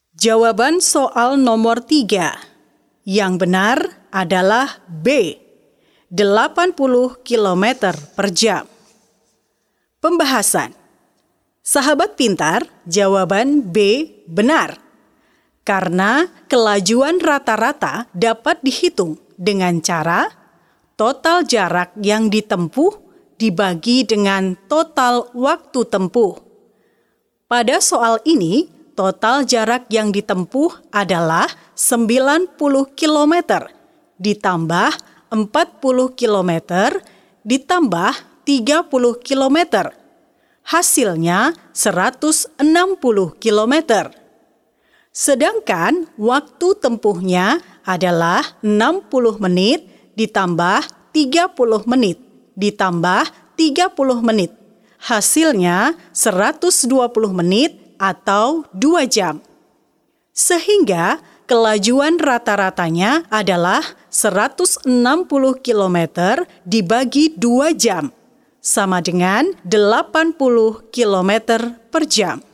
Jawaban soal nomor 3 yang benar adalah B, 80 km per jam. Pembahasan. Sahabat pintar, jawaban B benar. Karena kelajuan rata-rata dapat dihitung dengan cara total jarak yang ditempuh dibagi dengan total waktu tempuh. Pada soal ini, total jarak yang ditempuh adalah 90 km ditambah 40 km ditambah 30 km. Hasilnya 160 km. Sedangkan waktu tempuhnya adalah 60 menit ditambah 30 menit ditambah 30 menit. Hasilnya 120 menit atau 2 jam. Sehingga kelajuan rata-ratanya adalah 160 km dibagi 2 jam, sama dengan 80 km per jam.